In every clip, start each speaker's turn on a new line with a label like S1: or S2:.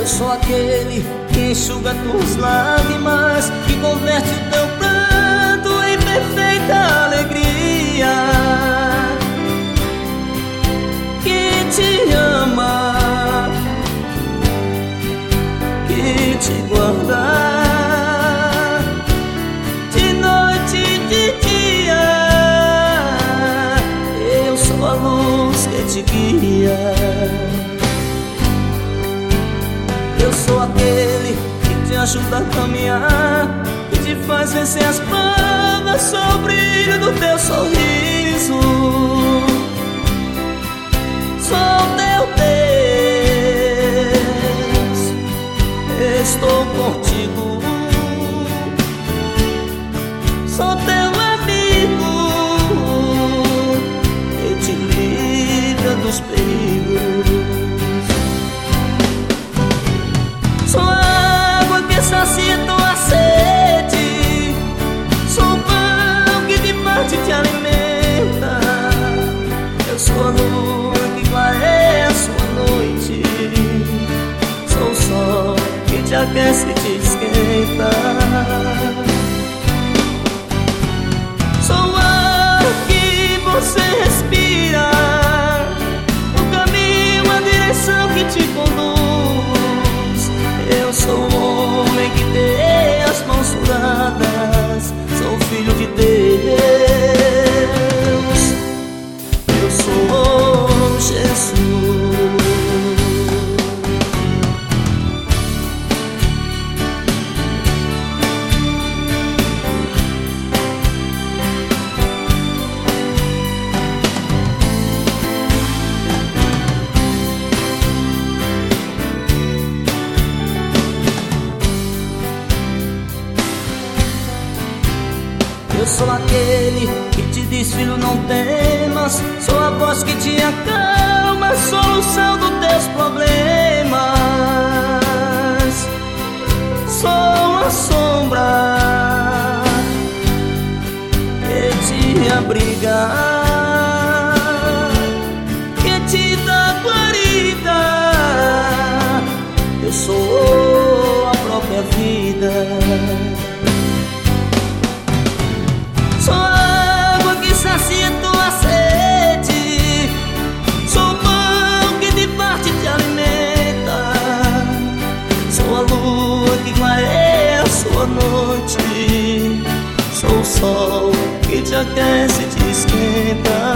S1: sou aquele que enxuga tuas lágrimas, que converte o teu pranto em perfeita alegria, que te ama, que te guarda de noite e de dia. Eu sou a luz que te guia. Eu sou aquele que te ajuda a caminhar, que te faz vencer as provas, sou o brilho do teu sorriso. Sou teu Deus, estou contigo. Sou teu amigo, que te livra dos perigos. Sou a água que sacia tua sede, sou o pão que de parte te alimenta. Eu sou a lua que clareia a sua noite, sou o sol que te aquece e te esquenta. Sou o ar que você respira, o caminho, a direção que te conduz. Eu sou o homem que tem as mãos furadas, sou o filho de Deus. Eu sou Jesus. Eu sou aquele que te diz, filho, não temas. Sou a voz que te acalma, solução dos teus problemas. Sou a sombra que te abriga, que te dá guarida. Eu sou a própria vida. Sou a água que sacia tua sede, sou o pão que de parte te alimenta. Sou a lua que clareia a sua noite, sou o sol que te aquece e te esquenta.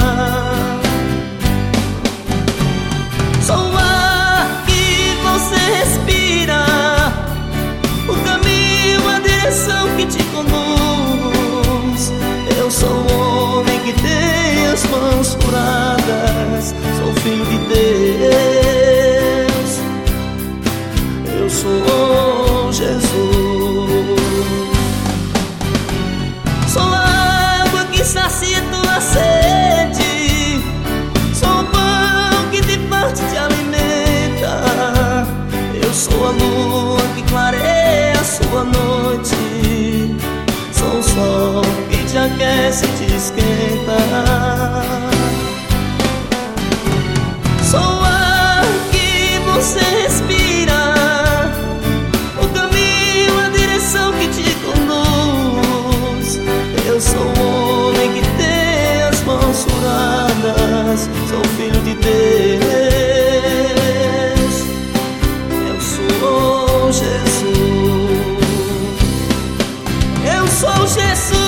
S1: Sou o ar que você respira, o caminho, a direção que te conduz. Eu sou o homem que tem as mãos furadas, sou filho de Deus. Eu sou Jesus. Sou a água que sacia tua sede, sou o pão que de parte te alimenta. Eu sou a lua que clareia a sua noite, sou o sol que te aquece e te esquenta. Sou o ar que você respira, o caminho, a direção que te conduz. Eu sou o homem que tem as mãos furadas, sou filho de Deus. Eu sou Jesus. Eu sou Jesus.